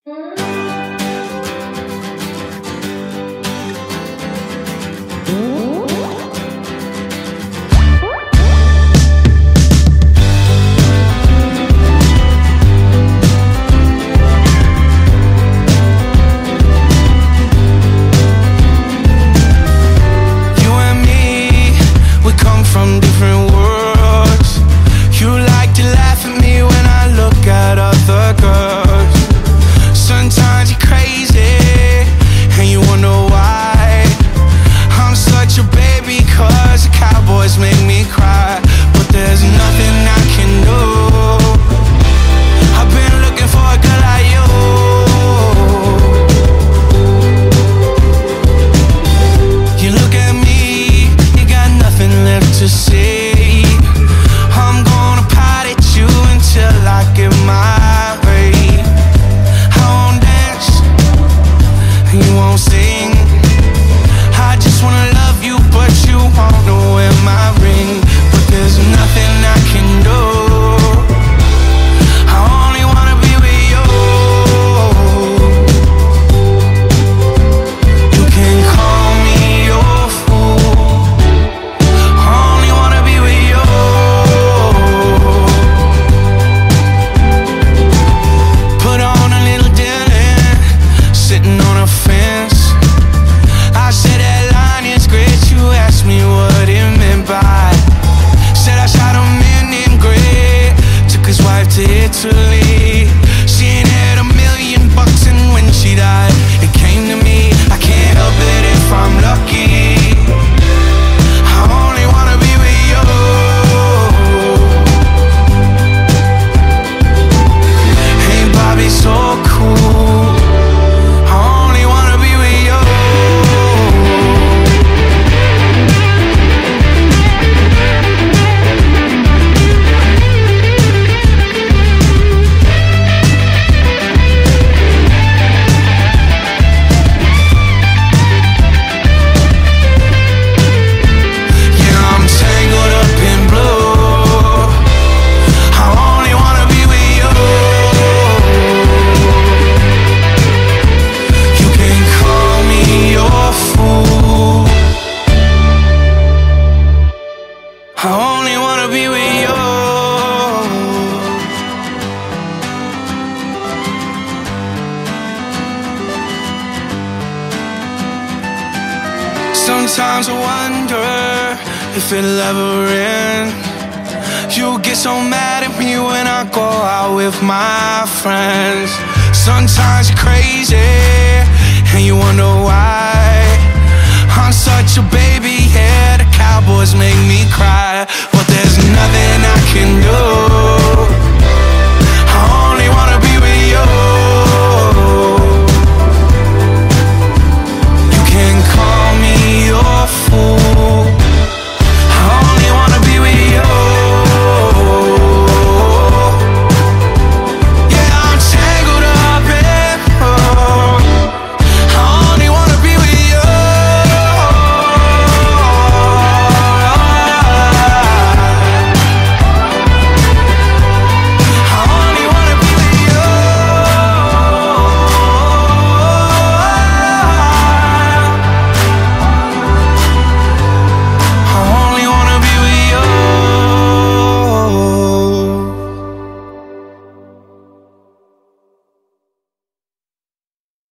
From different worlds. You like to laugh at me when I look at other girls. Sometimes you're crazy and you wonder why I'm such a baby, cause the Cowboys make me cry. But there's nothing I can do. I've been looking for a girl like you. You look at me, you got nothing left to say. I'm gonna pot at you until I get my way. I won't dance, you won't sing. I just wanna love you, but you wanna wear my ring. But there's nothing I can do. I only wanna be with you. You can call me your fool. Only wanna be with you. Put on a little Dylan, sitting on a fence. I said that line is great. You asked me what it meant by. Said I shot a man in gray, took his wife to Italy. She ain't had $1 million, and when she died, it came to me. I can't help it if I'm lucky. I only wanna be with you. Hey, Bobby, so cool. I only wanna be with you. Yeah, I'm tangled up in blue. I only wanna be with you. You can call me your fool. I only wanna be with you. Sometimes I wonder if it'll ever end. You get so mad at me when I go out with my friends. Sometimes you're crazy and you wonder why I'm such a baby, yeah, the Cowboys make me cry. But there's nothing I can do.